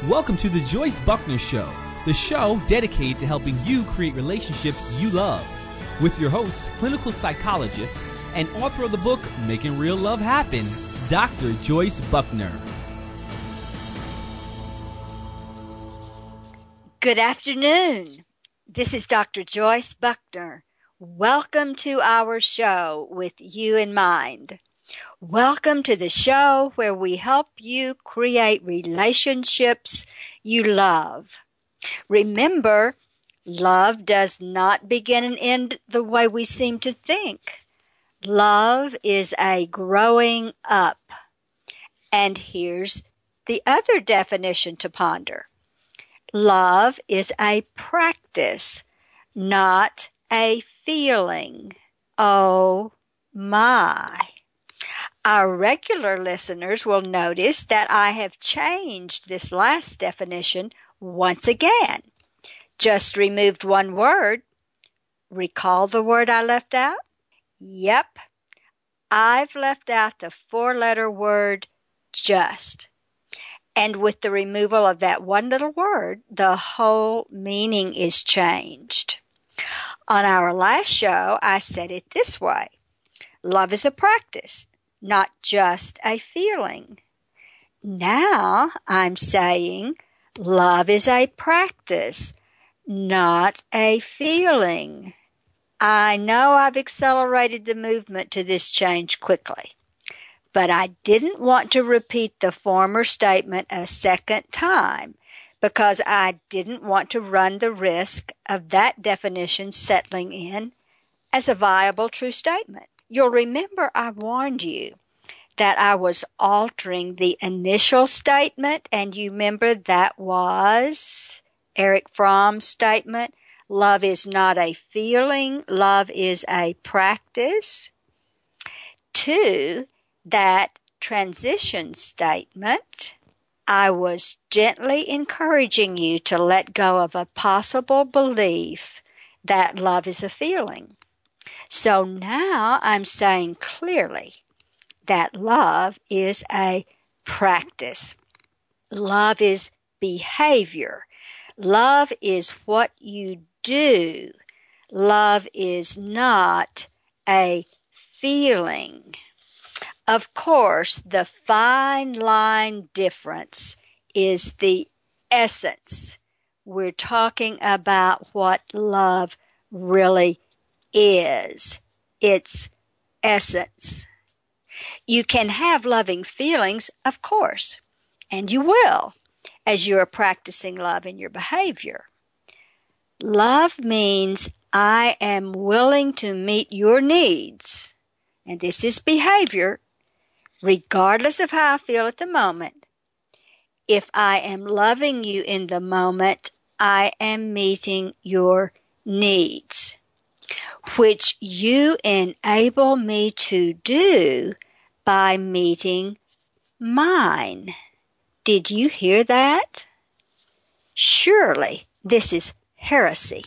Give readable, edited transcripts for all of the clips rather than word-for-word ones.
Welcome to the Joyce Buckner Show, the show dedicated to helping you create relationships you love. With your host, clinical psychologist, and author of the book, Making Real Love Happen, Dr. Joyce Buckner. Good afternoon. This is Dr. Joyce Buckner. Welcome to our show with you in mind. Welcome to the show where we help you create relationships you love. Remember, love does not begin and end the way we seem to think. Love is a growing up. And here's the other definition to ponder. Love is a practice, not a feeling. Oh my. Our regular listeners will notice that I have changed this last definition once again. Just removed one word. Recall the word I left out? Yep. I've left out the four-letter word just. And with the removal of that one little word, the whole meaning is changed. On our last show, I said it this way. Love is a practice, not just a feeling. Now I'm saying love is a practice, not a feeling. I know I've accelerated the movement to this change quickly. But I didn't want to repeat the former statement a second time because I didn't want to run the risk of that definition settling in as a viable true statement. You'll remember I warned you that I was altering the initial statement, and you remember that was Erich Fromm's statement, love is not a feeling, love is a practice. 2, that transition statement, I was gently encouraging you to let go of a possible belief that love is a feeling. So now I'm saying clearly that love is a practice. Love is behavior. Love is what you do. Love is not a feeling. Of course, the fine line difference is the essence. We're talking about what love really is. Its essence. You can have loving feelings, of course, and you will, as you are practicing love in your behavior. Love means I am willing to meet your needs, and this is behavior, regardless of how I feel at the moment. If I am loving you in the moment, I am meeting your needs, which you enable me to do by meeting mine. Did you hear that? Surely this is heresy.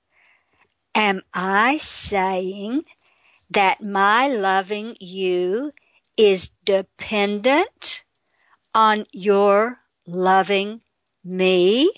Am I saying that my loving you is dependent on your loving me?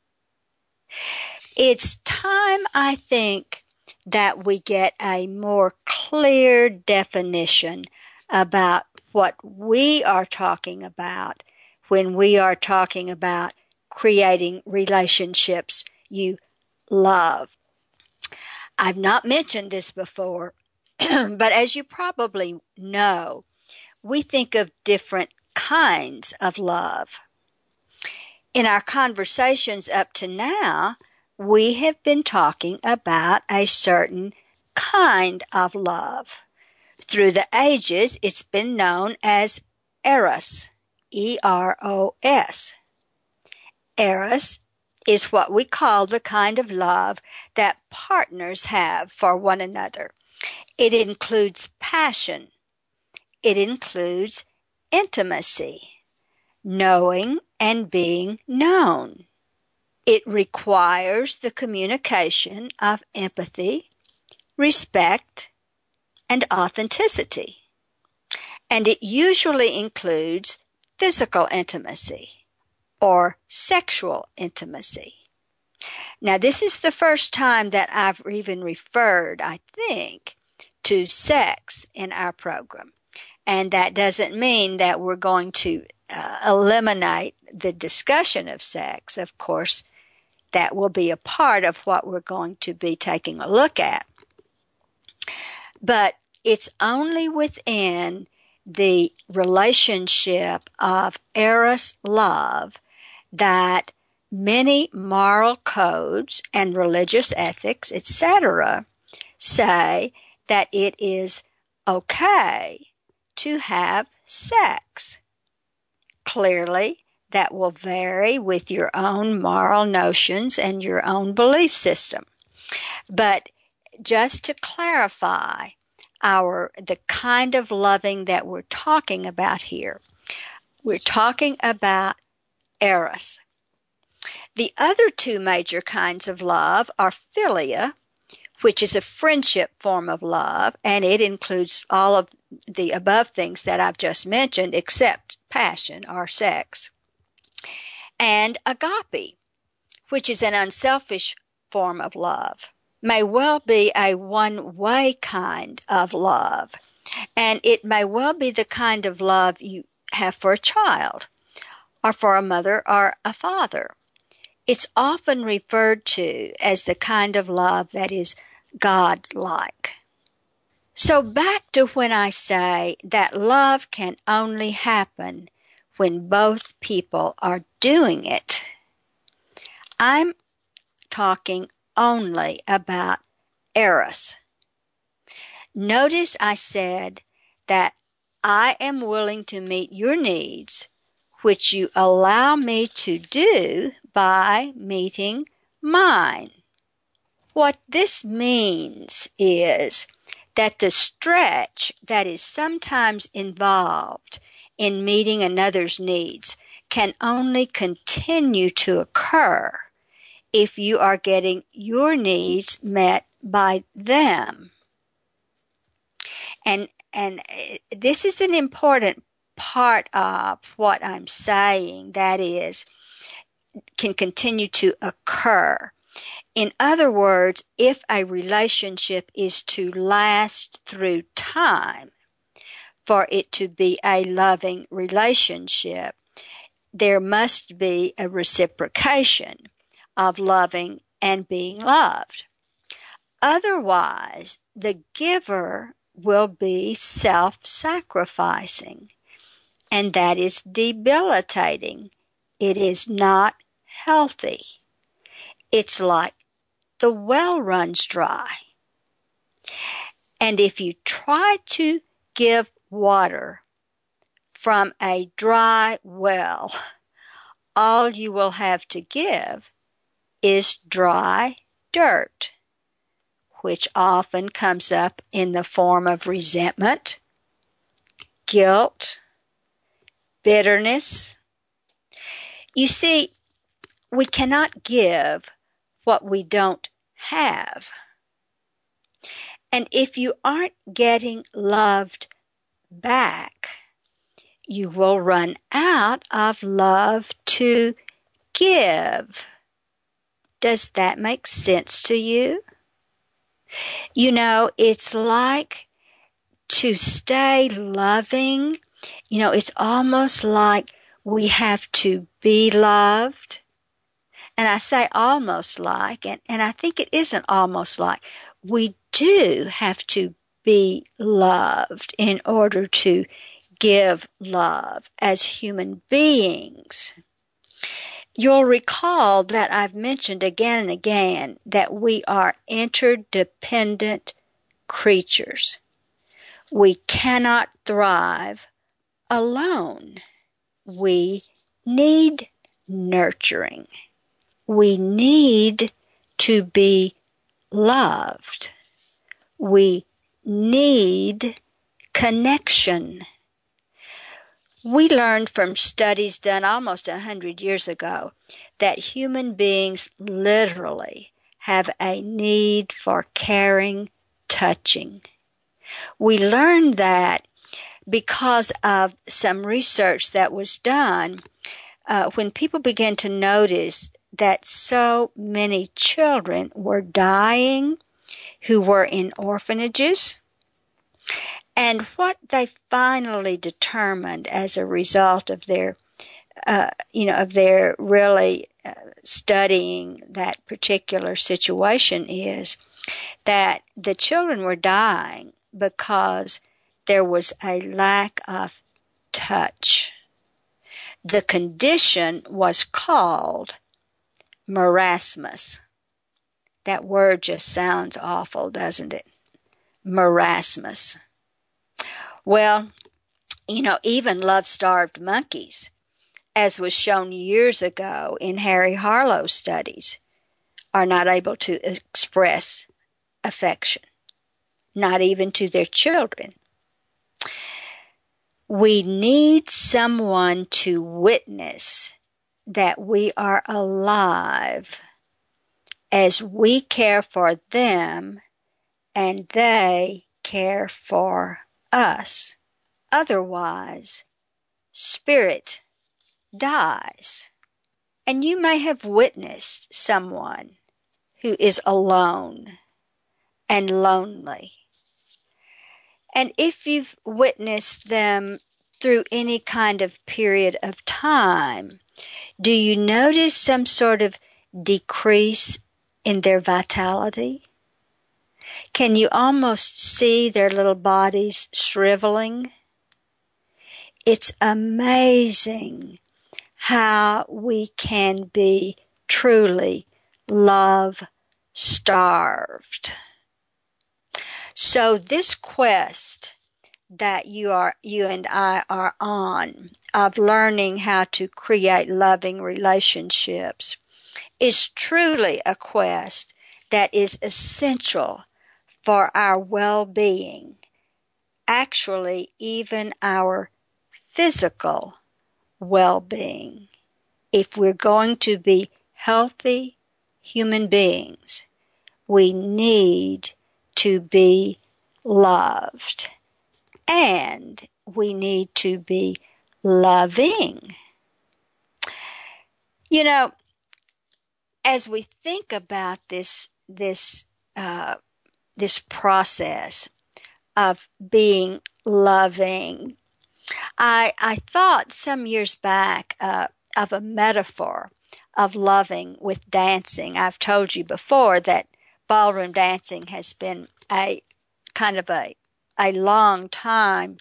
It's time, I think, that we get a more clear definition about what we are talking about when we are talking about creating relationships you love. I've not mentioned this before, but as you probably know, we think of different kinds of love. In our conversations up to now, we have been talking about a certain kind of love. Through the ages, it's been known as eros, E-R-O-S. Eros is what we call the kind of love that partners have for one another. It includes passion. It includes intimacy, knowing and being known. It requires the communication of empathy, respect, and authenticity. And it usually includes physical intimacy. or sexual intimacy. Now, this is the first time that I've even referred, I think, to sex in our program. And that doesn't mean that we're going to eliminate the discussion of sex. Of course, that will be a part of what we're going to be taking a look at. But it's only within the relationship of eros love that many moral codes and religious ethics, etc., say that it is okay to have sex. Clearly, that will vary with your own moral notions and your own belief system. But just to clarify the kind of loving that we're talking about here, we're talking about eros. The other two major kinds of love are philia, which is a friendship form of love, and it includes all of the above things that I've just mentioned, except passion or sex. And agape, which is an unselfish form of love, may well be a one-way kind of love, and it may well be the kind of love you have for a child, or for a mother or a father. It's often referred to as the kind of love that is God-like. So back to when I say that love can only happen when both people are doing it. I'm talking only about eros. Notice I said that I am willing to meet your needs, which you allow me to do by meeting mine. What this means is that the stretch that is sometimes involved in meeting another's needs can only continue to occur if you are getting your needs met by them. And this is an important part of what I'm saying, that is, can continue to occur. In other words, if a relationship is to last through time, for it to be a loving relationship, there must be a reciprocation of loving and being loved. Otherwise, the giver will be self-sacrificing, and that is debilitating. It is not healthy. It's like the well runs dry. And if you try to give water from a dry well, all you will have to give is dry dirt, which often comes up in the form of resentment, guilt, bitterness. You see, we cannot give what we don't have. And if you aren't getting loved back, you will run out of love to give. Does that make sense to you? You know, it's like to stay loving, it's almost like we have to be loved. And I say almost like, and I think it isn't almost like. We do have to be loved in order to give love as human beings. You'll recall that I've mentioned again and again that we are interdependent creatures. We cannot thrive alone. We need nurturing. We need to be loved. We need connection. We learned from studies done almost 100 years ago that human beings literally have a need for caring, touching. We learned that because of some research that was done when people began to notice that so many children were dying who were in orphanages, and what they finally determined as a result of their, of their really studying that particular situation is that the children were dying because there was a lack of touch. The condition was called marasmus. That word just sounds awful, doesn't it? Marasmus. Well, even love-starved monkeys, as was shown years ago in Harry Harlow's studies, are not able to express affection, not even to their children. We need someone to witness that we are alive as we care for them and they care for us. Otherwise, spirit dies. And you may have witnessed someone who is alone and lonely. And if you've witnessed them through any kind of period of time, do you notice some sort of decrease in their vitality? Can you almost see their little bodies shriveling? It's amazing how we can be truly love-starved. So this quest that you and I are on of learning how to create loving relationships is truly a quest that is essential for our well-being, actually even our physical well-being. If we're going to be healthy human beings, we need to be loved, and we need to be loving. As we think about this process of being loving, I thought some years back of a metaphor of loving with dancing. I've told you before that ballroom dancing has been a kind of a long time,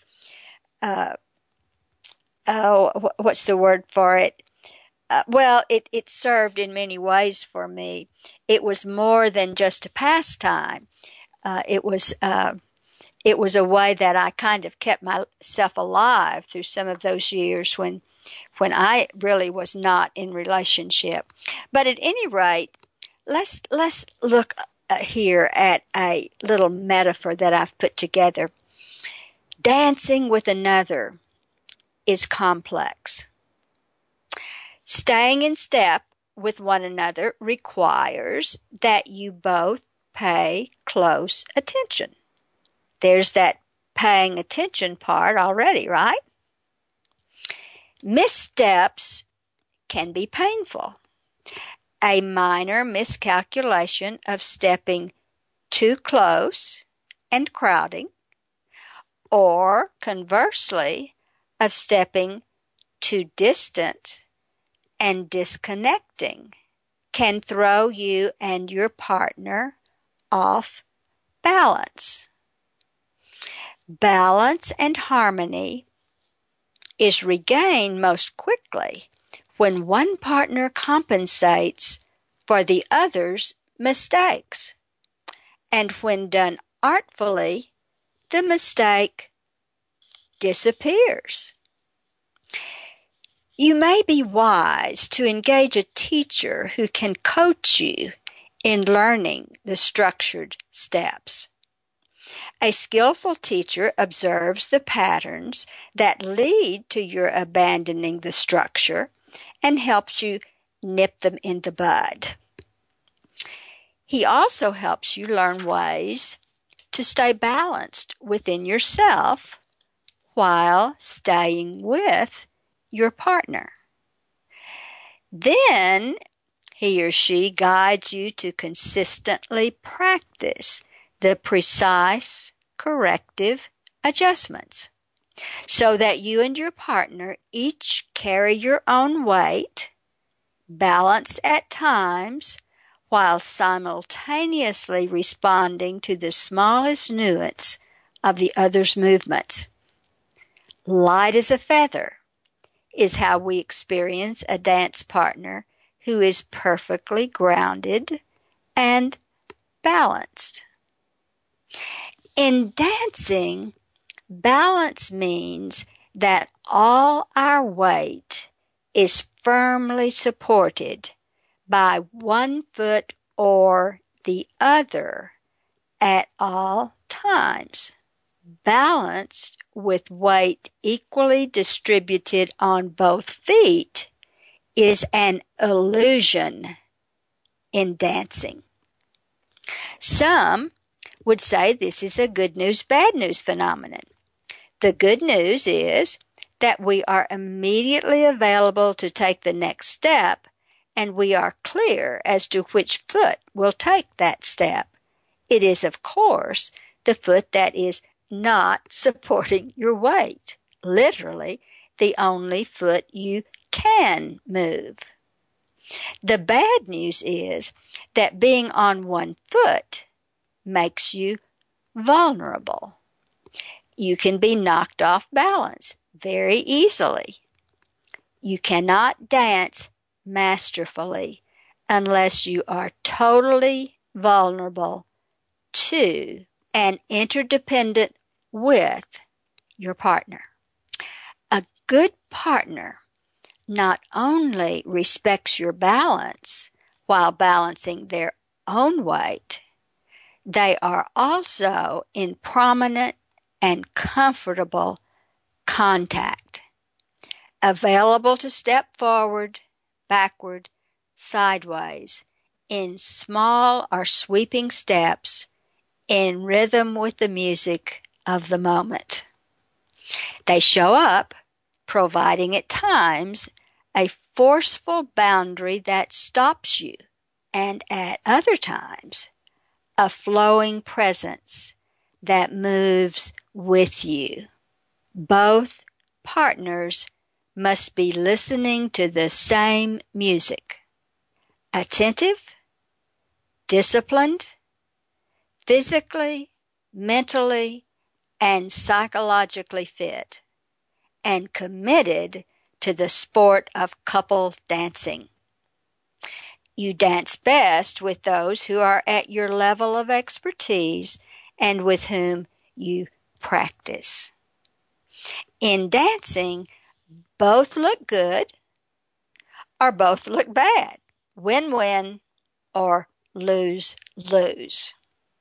what's the word for it? It served in many ways for me. It was more than just a pastime. It was a way that I kind of kept myself alive through some of those years when I really was not in relationship. But at any rate, let's look here at a little metaphor that I've put together. Dancing with another is complex. Staying in step with one another requires that you both pay close attention. There's that paying attention part already, right? Missteps can be painful. A minor miscalculation of stepping too close and crowding, or conversely, of stepping too distant and disconnecting, can throw you and your partner off balance. Balance and harmony is regained most quickly when one partner compensates for the other's mistakes, and when done artfully, the mistake disappears. You may be wise to engage a teacher who can coach you in learning the structured steps. A skillful teacher observes the patterns that lead to your abandoning the structure and helps you nip them in the bud. He also helps you learn ways to stay balanced within yourself while staying with your partner. Then he or she guides you to consistently practice the precise corrective adjustments so that you and your partner each carry your own weight, balanced at times, while simultaneously responding to the smallest nuance of the other's movements. Light as a feather is how we experience a dance partner who is perfectly grounded and balanced. In dancing, balance means that all our weight is firmly supported by one foot or the other at all times. Balanced with weight equally distributed on both feet is an illusion in dancing. Some would say this is a good news, bad news phenomenon. The good news is that we are immediately available to take the next step, and we are clear as to which foot will take that step. It is, of course, the foot that is not supporting your weight. Literally, the only foot you can move. The bad news is that being on one foot makes you vulnerable. You can be knocked off balance very easily. You cannot dance masterfully unless you are totally vulnerable to and interdependent with your partner. A good partner not only respects your balance while balancing their own weight, they are also in prominent and comfortable contact, available to step forward, backward, sideways, in small or sweeping steps, in rhythm with the music of the moment. They show up, providing at times a forceful boundary that stops you, and at other times, a flowing presence that moves with you. Both partners must be listening to the same music, attentive, disciplined, physically, mentally, and psychologically fit, and committed to the sport of couple dancing. You dance best with those who are at your level of expertise and with whom you practice. In dancing, both look good or both look bad, win-win or lose-lose.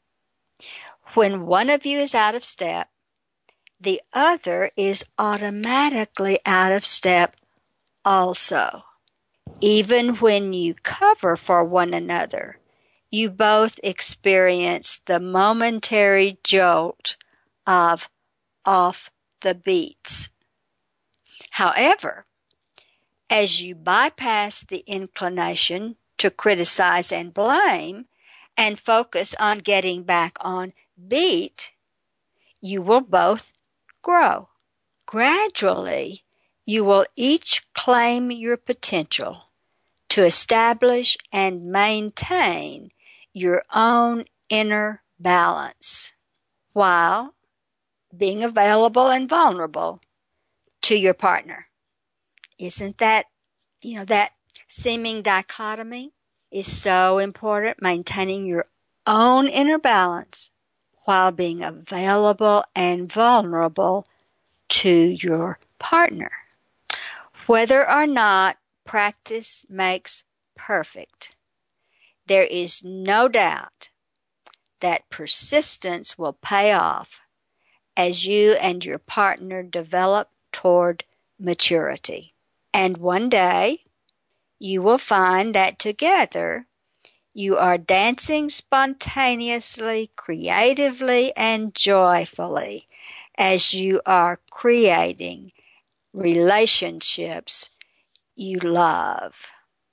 When one of you is out of step, the other is automatically out of step also. Even when you cover for one another, you both experience the momentary jolt of off the beats. However, as you bypass the inclination to criticize and blame and focus on getting back on beat, you will both grow. Gradually, you will each claim your potential to establish and maintain your own inner balance while being available and vulnerable to your partner. Isn't that, that seeming dichotomy is so important, maintaining your own inner balance while being available and vulnerable to your partner. Whether or not practice makes perfect, there is no doubt that persistence will pay off as you and your partner develop toward maturity. And one day, you will find that together you are dancing spontaneously, creatively, and joyfully as you are creating relationships you love.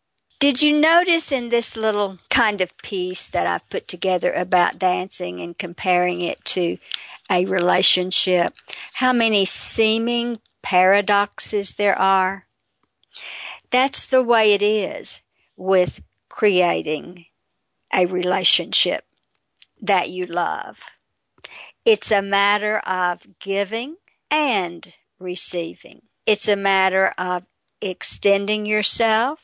Did you notice in this little kind of piece that I've put together about dancing and comparing it to a relationship, how many seeming paradoxes there are? That's the way it is with creating a relationship that you love. It's a matter of giving and receiving. It's a matter of extending yourself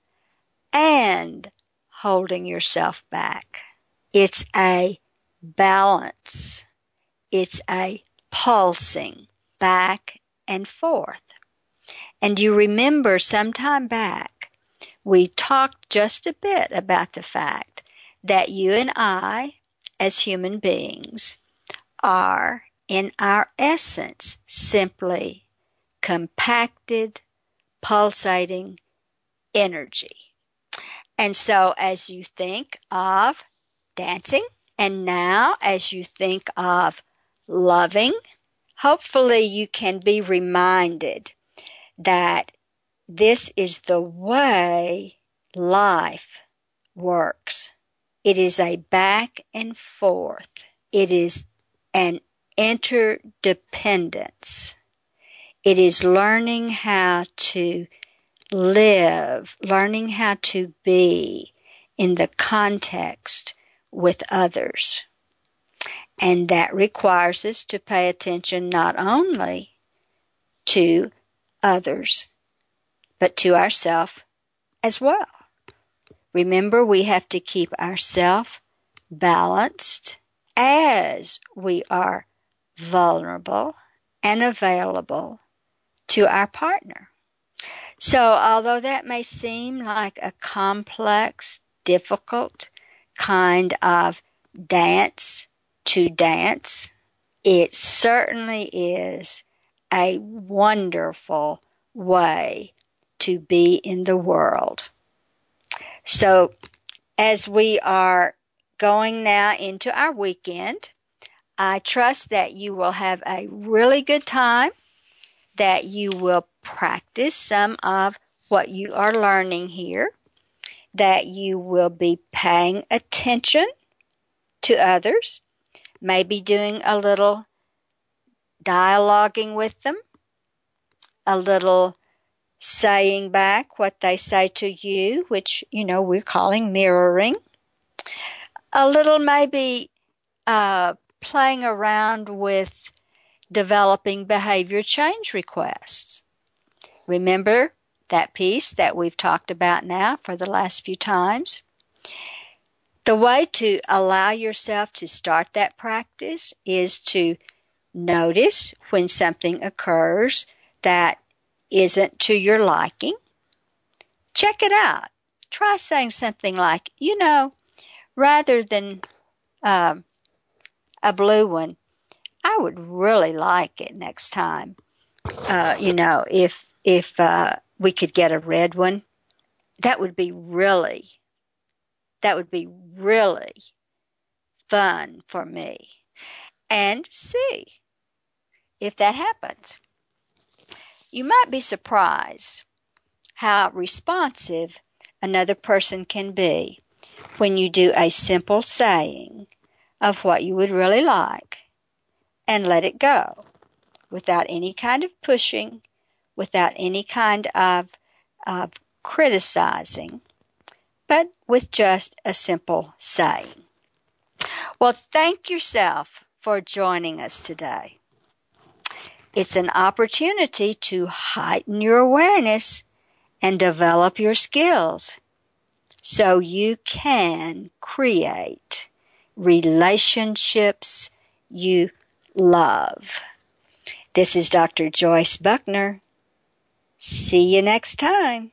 and holding yourself back. It's a balance. It's a pulsing back and forth. And you remember some time back, we talked just a bit about the fact that you and I, as human beings, are, in our essence, simply compacted, pulsating energy. And so as you think of dancing, and now as you think of loving, hopefully you can be reminded that this is the way life works. It is a back and forth. It is an interdependence. It is learning how to live, learning how to be in the context with others. And that requires us to pay attention not only to others, but to ourselves as well. Remember, we have to keep ourselves balanced as we are vulnerable and available to our partner. So although that may seem like a complex, difficult kind of dance to dance, it certainly is a wonderful way to be in the world. So as we are going now into our weekend, I trust that you will have a really good time, that you will practice some of what you are learning here, that you will be paying attention to others, maybe doing a little dialoguing with them, a little saying back what they say to you, which, we're calling mirroring, a little maybe playing around with developing behavior change requests. Remember that piece that we've talked about now for the last few times? The way to allow yourself to start that practice is to notice when something occurs that isn't to your liking. Check it out. Try saying something like, rather than a blue one, I would really like it next time. If we could get a red one, that would be really fun for me. And see if that happens. You might be surprised how responsive another person can be when you do a simple saying of what you would really like and let it go without any kind of pushing, without any kind of criticizing, but with just a simple saying. Well, thank yourself for joining us today. It's an opportunity to heighten your awareness and develop your skills so you can create relationships you love. This is Dr. Joyce Buckner. See you next time.